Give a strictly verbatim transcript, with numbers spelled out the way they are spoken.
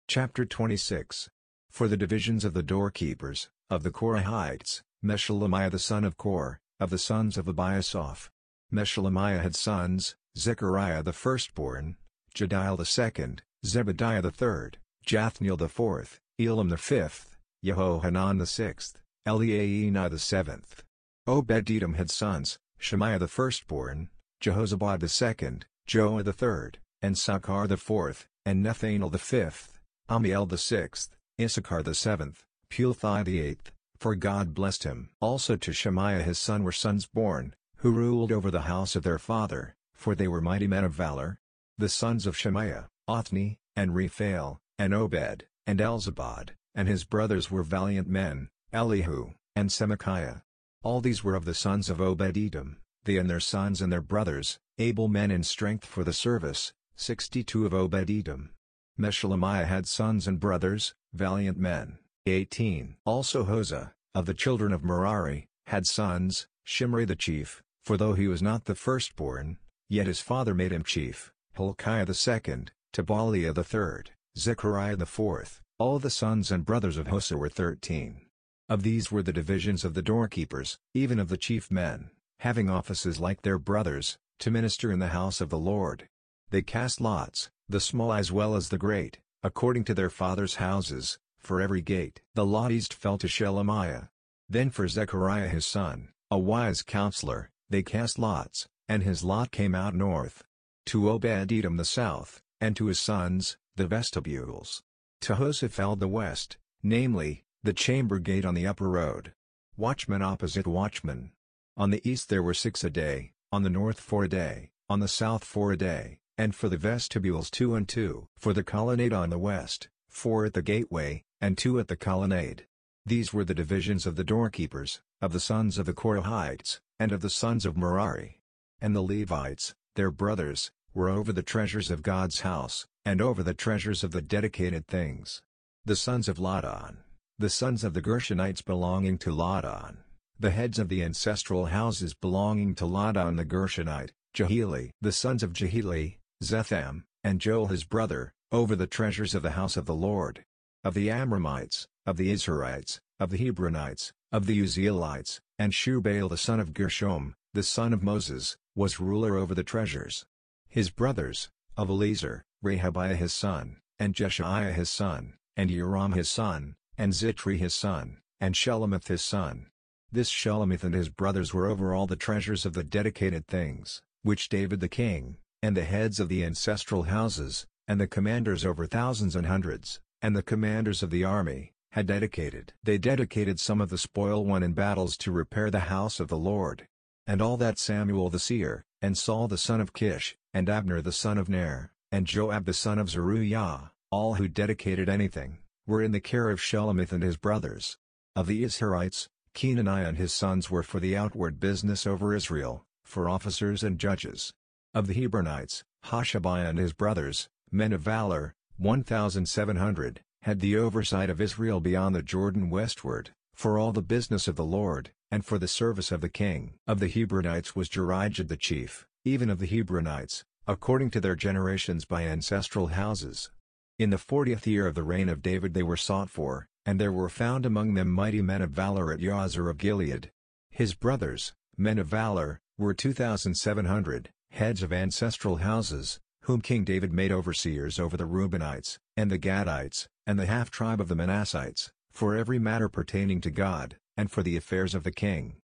Chapter twenty-six. For the divisions of the doorkeepers, of the Korahites, Meshelemiah the son of Kor, of the sons of Abiasaph. Meshelemiah had sons, Zechariah the firstborn, Jediel the second, Zebediah the third, Jathniel the fourth, Elam the fifth, Jehohanan the sixth, Eliaenai the seventh. Obed-Edom had sons, Shemaiah the firstborn, Jehozabad the second, Joah the third, and Sakkar the fourth, and Nethanel the fifth, Amiel the sixth, Issachar the seventh, Pulthai the eighth, for God blessed him. Also to Shemaiah his son were sons born, who ruled over the house of their father, for they were mighty men of valor. The sons of Shemaiah, Othni, and Rephael, and Obed, and Elzabad, and his brothers were valiant men, Elihu, and Semachiah. All these were of the sons of Obed-Edom, they and their sons and their brothers, able men in strength for the service, sixty-two of Obed-Edom. Meshelemiah had sons and brothers, valiant men, eighteen. Also Hosah, of the children of Merari, had sons, Shimri the chief, for though he was not the firstborn, yet his father made him chief, Hilkiah the second, Tabaliah the third, Zechariah the fourth. All the sons and brothers of Hosah were thirteen. Of these were the divisions of the doorkeepers, even of the chief men, having offices like their brothers, to minister in the house of the Lord. They cast lots, the small as well as the great, according to their fathers' houses, for every gate. The lot east fell to Shelemiah. Then for Zechariah his son, a wise counselor, they cast lots, and his lot came out north. To Obed-Edom the south, and to his sons, the vestibules. To Hosah fell the west, namely, the chamber gate on the upper road. Watchmen opposite watchmen. On the east there were six a day, on the north four a day, on the south four a day, and for the vestibules two and two. For the colonnade on the west, four at the gateway, and two at the colonnade. These were the divisions of the doorkeepers, of the sons of the Korahites, and of the sons of Merari. And the Levites, their brothers, were over the treasures of God's house, and over the treasures of the dedicated things. The sons of Ladan, the sons of the Gershonites belonging to Ladan, the heads of the ancestral houses belonging to Ladan the Gershonite, Jehili. The sons of Jehili, Zetham, and Joel his brother, over the treasures of the house of the Lord. Of the Amramites, of the Izharites, of the Hebronites, of the Uzzielites, and Shubael the son of Gershom, the son of Moses, was ruler over the treasures. His brothers, of Eliezer, Rehabiah his son, and Jeshaiah his son, and Joram his son, and Zitri his son, and Shelomith his son. This Shelomith and his brothers were over all the treasures of the dedicated things, which David the king, and the heads of the ancestral houses, and the commanders over thousands and hundreds, and the commanders of the army, had dedicated. They dedicated some of the spoil won in battles to repair the house of the Lord. And all that Samuel the seer, and Saul the son of Kish, and Abner the son of Ner, and Joab the son of Zeruiah, all who dedicated anything, were in the care of Shelomith and his brothers. Of the Israelites, Kenaniah and his sons were for the outward business over Israel, for officers and judges. Of the Hebronites, Hashabiah and his brothers, men of valor, one thousand seven hundred, had the oversight of Israel beyond the Jordan westward, for all the business of the Lord, and for the service of the king. Of the Hebronites was Jerijah the chief, even of the Hebronites, according to their generations by ancestral houses. In the fortieth year of the reign of David they were sought for, and there were found among them mighty men of valor at Jazer of Gilead. His brothers, men of valor, were two thousand seven hundred, heads of ancestral houses, whom King David made overseers over the Reubenites, and the Gadites, and the half-tribe of the Manassites, for every matter pertaining to God, and for the affairs of the king.